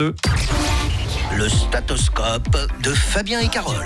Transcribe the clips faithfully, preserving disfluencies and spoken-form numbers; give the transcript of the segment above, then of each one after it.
Le statoscope de Fabien et Carole.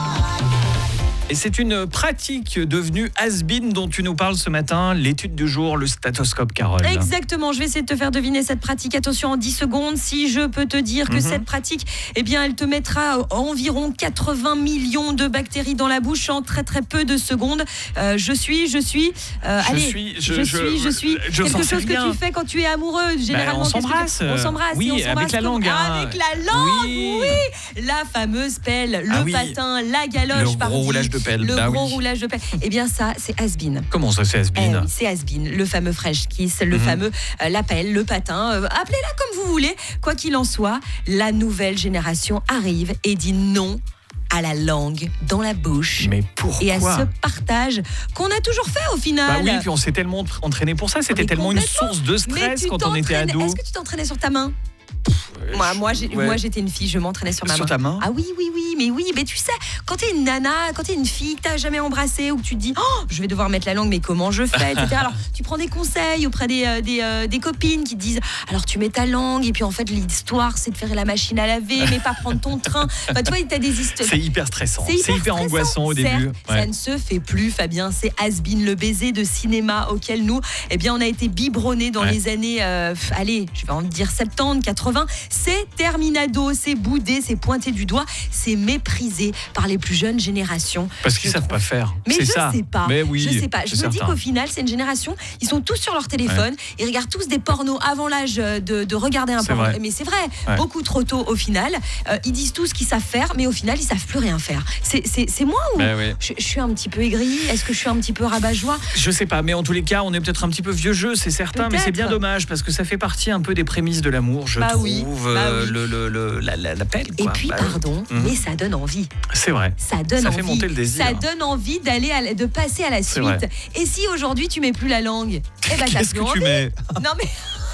Et c'est une pratique devenue has-been dont tu nous parles ce matin, l'étude du jour, le statoscope, Carole. Exactement, je vais essayer de te faire deviner cette pratique. Attention, en dix secondes, si je peux te dire que mm-hmm. cette pratique, eh bien, elle te mettra environ quatre-vingts millions de bactéries dans la bouche en très très peu de secondes. Euh, je suis, je suis, euh, je allez, suis, je, je, je suis, je suis, je quelque chose rien. que tu fais quand tu es amoureux. Généralement, ben, on s'embrasse. On s'embrasse. Oui, on s'embrasse avec la langue. Hein. Avec la langue, oui. oui. La fameuse pelle, le ah, oui. patin, la galoche, le gros roulage de pelle. Le bah, gros oui. roulage de pelle. Eh bien, ça, c'est has-been. Comment ça, c'est has-been? Eh oui, c'est has-been, le fameux French kiss, le mm-hmm. fameux euh, la pelle, le patin. Euh, appelez-la comme vous voulez. Quoi qu'il en soit, la nouvelle génération arrive et dit non à la langue dans la bouche. Mais pourquoi? Et à ce partage qu'on a toujours fait au final. Bah oui, puis on s'est tellement entraîné pour ça. C'était tellement une source de stress quand on était ado. Est-ce que tu t'entraînais sur ta main? Euh, Moi, moi, j'ai, ouais. moi, j'étais une fille, je m'entraînais sur ma sur main. Sur ta main? Ah oui, oui, oui, mais oui, mais tu sais, quand t'es une nana, quand t'es une fille que t'as jamais embrassée ou que tu te dis, oh, je vais devoir mettre la langue, mais comment je fais, et cetera. Alors, tu prends des conseils auprès des, euh, des, euh, des copines qui te disent, alors tu mets ta langue, et puis en fait, l'histoire, c'est de faire la machine à laver, mais pas prendre ton train. Enfin, tu vois, t'as des histoires. C'est hyper stressant. C'est hyper, c'est hyper angoissant au début. Ouais. Ça ne se fait plus, Fabien. C'est has-been, le baiser de cinéma auquel nous, eh bien, on a été biberonnés dans ouais. les années, euh, allez, je vais en dire soixante-dix, quatre-vingts. C'est terminado, c'est boudé, c'est pointé du doigt, c'est méprisé par les plus jeunes générations. Parce qu'ils ne savent pas faire. Mais c'est je ça. sais pas. Mais oui, je sais pas. Je me certain. dis qu'au final, c'est une génération, ils sont tous sur leur téléphone, ouais. ils regardent tous des pornos avant l'âge de, de regarder un c'est porno. Vrai. Mais c'est vrai, ouais. beaucoup trop tôt au final. Euh, ils disent tous qu'ils savent faire, mais au final, ils savent plus rien faire. C'est, c'est, c'est moi ou ben oui. je, je suis un petit peu aigrie? Est-ce que je suis un petit peu rabat-joie? Je sais pas, mais en tous les cas, on est peut-être un petit peu vieux jeu, c'est certain, peut-être. Mais c'est bien dommage parce que ça fait partie un peu des prémices de l'amour, je bah trouve. Oui. Euh, bah oui. le, le, le, la, la, la pelle, quoi. Et puis, bah, pardon, mmh. mais ça donne envie. C'est vrai. Ça donne ça envie. fait monter le désir. Ça donne envie d'aller à la, de passer à la c'est suite. Vrai. Et si aujourd'hui tu mets plus la langue, eh ben, qu'est-ce que tu envie. mets? Non mais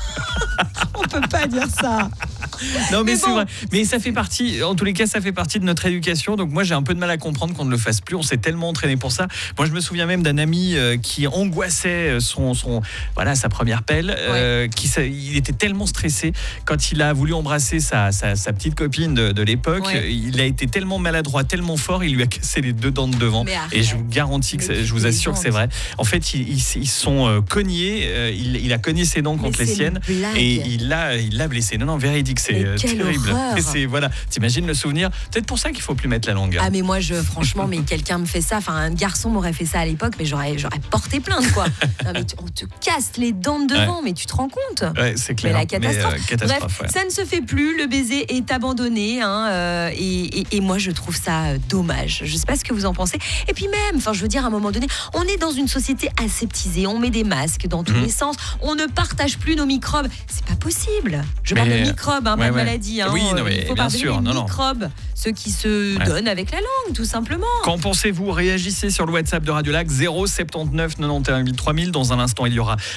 on peut pas dire ça. Non mais, mais bon. c'est vrai. Mais ça fait partie, en tous les cas, ça fait partie de notre éducation. Donc moi, j'ai un peu de mal à comprendre qu'on ne le fasse plus. On s'est tellement entraîné pour ça. Moi, je me souviens même d'un ami euh, qui angoissait son, son, voilà, sa première pelle. Euh, ouais. qui, il était tellement stressé quand il a voulu embrasser sa, sa, sa petite copine de, de l'époque. Ouais. Il a été tellement maladroit, tellement fort, il lui a cassé les deux dents de devant. Et je vous garantis que c'est, je vous assure que c'est vrai. En fait, ils, ils, ils sont euh, cognés. Euh, il, il a cogné ses dents contre mais les siennes et il l'a, il l'a blessé. Non, non, véridique. C'est euh, terrible. Et c'est, voilà, t'imagines le souvenir. Peut-être pour ça qu'il faut plus mettre la langue. Ah mais moi je franchement mais quelqu'un me fait ça, enfin un garçon m'aurait fait ça à l'époque, mais j'aurais j'aurais porté plainte quoi. Non mais tu, on te casse les dents de devant, ouais. mais tu te rends compte? Ouais, c'est clair. Mais la catastrophe. Mais, euh, catastrophe Bref, ouais. ça ne se fait plus. Le baiser est abandonné, hein, euh, et, et, et moi je trouve ça dommage. Je sais pas ce que vous en pensez. Et puis même, enfin je veux dire à un moment donné, on est dans une société aseptisée, on met des masques dans tous mmh. les sens, on ne partage plus nos microbes. C'est pas possible. Je mais parle de microbes, hein, ouais, pas de ouais. maladie. Hein. Oui, non, mais il faut bien parler sûr, des non, microbes, non. ceux qui se ouais. donnent avec la langue, tout simplement. Qu'en pensez-vous? Réagissez sur le WhatsApp de Radio Lac zéro sept neuf quatre neuf un huit trois mille. Dans un instant, il y aura